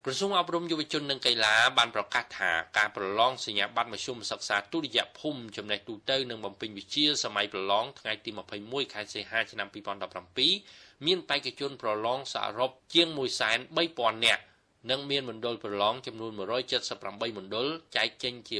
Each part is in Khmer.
กระทรวงอบรมเยาวชนនិងកីឡាបានប្រកាសថាការប្រឡងសញ្ញាបត្រមធ្យមសិក្សាទុតិយភូមិចំណេះទូទៅនឹងបំពេញវិជ្ជាសម័យប្រឡងថ្ងៃទី21ខែសីហាឆ្នាំ2017មានបេក្ខជនប្រឡងសរុបជាង 130,000 នាក់និងមានមណ្ឌលប្រឡងចំនួន178មណ្ឌលចែកចេញជា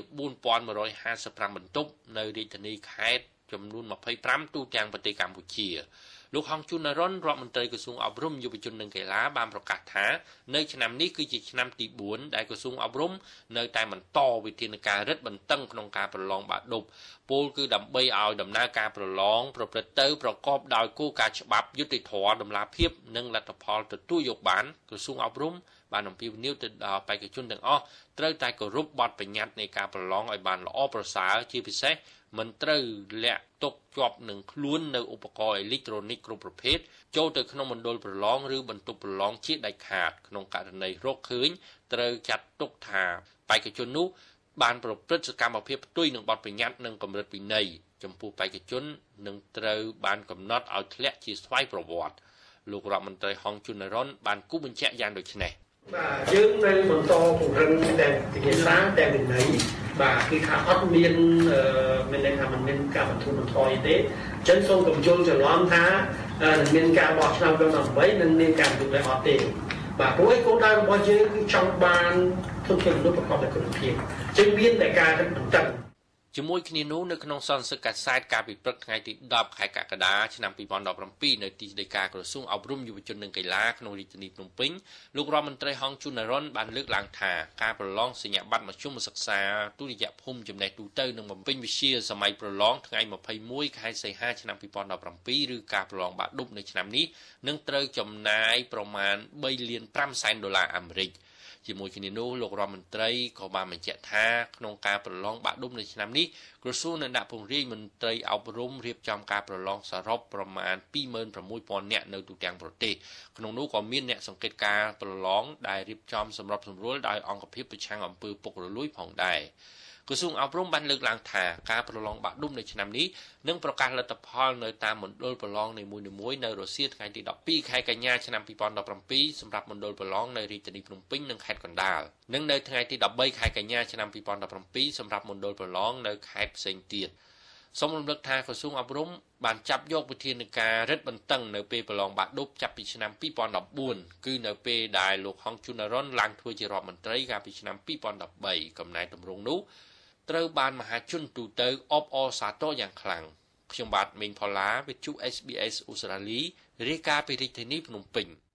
4,155 បន្ទប់នៅរាជធានីខេត្តចំនួន25ទូទាំងប្រទេសកម្ពុជាលោកហងជុនរនរដ្ឋមន្ត្រីក្រសួងអប់រំយុវជននិងកីឡាបានប្រកាសថានៅឆ្នាំនេះគឺជាឆ្នាំទី4ដែលក្រសួងអប់រំនៅតែបន្តវិធានការរឹតបន្តឹងក្នុងការប្រឡងបាក់ឌុបពលគឺដើម្បីឲ្យដំណើរការប្រឡងប្រព្រឹត្តទៅប្រកបដោយគោលការណ៍ច្បាប់យុត្តិធម៌តម្លាភាពនិងលទ្ធផលទទួលយកបានក្រសួងអប់រំបានអំពាវនាវទៅដល់បេក្ខជនទាំងអស់ត្រូវតែគោរពបទបញ្ញត្តិនៃការប្រឡងឲ្យបានល្អប្រសើរជាពិសេសមិនត្រូវលាក់ទុកជាប់នឹងខ្លួននៅឧបករណ៍អេឡិចត្រូនិកគ្រប់ប្រភេទចូលទៅក្នុងមណ្ឌលប្រឡងឬបន្ទប់ប្រឡងជាដាច់ខាតក្នុងករណីរកឃើញត្រូវចាត់ទុកថាបេក្ខជននោះបានប្រព្រឹត្តសកម្មភាពផ្ទុយនឹងបទបញ្ញត្តិនិងកម្រិតវិន័យចំពោះបេក្ខជននឹងត្រូវបានកំណត់ឲ្យធ្លាក់ជាស្វ័យប្រវត្តិលោករដ្ឋមន្ត្រីហងជុនរនបានគូបញ្ជាក់យ៉ាងដូចនេះបាទយើងនៅបន្តពង្រឹងតែវិញ្ញាសាតែវិន័យបាទគឺថាអត់មានមានន័យថាมันមានការបន្ធូរបន្ថយទេអញ្ចឹងសូមកុំយល់ច្រឡំថាមានការបោះឆ្នោត2018និងមានការទទួលអត់ទេបាទព្រោះគោលដៅរបស់យើងគឺចង់បានធនធានមនុស្សប្រកបដោយគុណភាពអញ្ចឹងមានតែការរឹតបន្តឹងជាមួយគ្នានោះនៅក្នុងសន្និសីទកាសែតកាលពីព្រឹកថ្ងៃទី10ខែកក្កដាឆ្នាំ2017នៅទីស្តីការក្រសួងអប់រំយុវជននិងកីឡាក្នុងរាជធានីភ្នំពេញលោករដ្ឋមន្ត្រីហងជុនរនបានលើកឡើងថាការប្រឡងសញ្ញាបត្រមធ្យមសិក្សាទុតិយភូមិចំណេះទូទៅនឹងបំពេញវិជ្ជាសម័យប្រឡងថ្ងៃ21ខែសីហាឆ្នាំ2017ឬការប្រឡងបាក់ឌុបនៅឆ្នាំនេះនឹងត្រូវចំណាយប្រមាណ$3.5 សែនអាមេរិកជាមួយគ្នានោះលោករដ្ឋមន្ត្រីក៏បានបញ្ជាក់ថាក្នុងការប្រឡងបាក់ឌុបនៅឆ្នាំនេះក្រសួងនឹងដាក់ពង្រាយមន្ត្រីអប់រំរៀបចំការប្រឡងសរុបប្រមាណ 26,000 នាក់នៅទូទាំងប្រទេសក្នុងនោះក៏មានអ្នកសង្កេតការប្រឡងដែលរៀបចំសម្របសម្រួលដោយអង្គភាពប្រឆាំងអំពើពុករលួយផងដែរក្រសួងអប់រំបានលើកឡើងថាការប្រឡងបាក់ឌុបនៅឆ្នាំនេះនឹងប្រកាសលទ្ធផលនៅតាមមណ្ឌលប្រឡងនីមួយៗនៅរុស្ស៊ីថ្ងៃទី12ខែកញ្ញាឆ្នាំ2017សម្រាប់មណ្ឌលប្រឡងនៅរាជធានីភ្នំពេញនិងខេត្តកណ្ដាលនិងនៅថ្ងៃទី13ខែកញ្ញាឆ្នាំ2017សម្រាប់មណ្ឌលប្រឡងនៅខេត្តផ្សេងទៀតសូមរំលឹកថាក្រសួងអប់រំបានចាប់យកវិធានការរឹតបន្តឹងនៅពេលប្រឡងបាក់ឌុបចាប់ពីឆ្នាំ2014គឺនៅពេលដែលលោកហងជុនរនឡើងធ្វើជារដ្ឋមន្ត្រីកាលពីឆ្នាំ2013កំណែទម្រង់នោះត្រូវបានមហាជនទូទៅអបអរសាទរយ៉ាងខ្លាំងខ្ញុំបាទមេងផល្លាវិទ្យុ SBS អូស្ត្រាលីរាយការណ៍ពីរាជធានីភ្នំពេញ